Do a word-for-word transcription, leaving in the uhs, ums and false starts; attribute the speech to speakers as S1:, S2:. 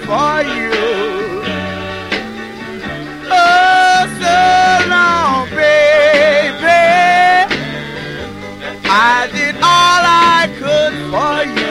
S1: for you. Oh, so long, baby. I did all I could for you.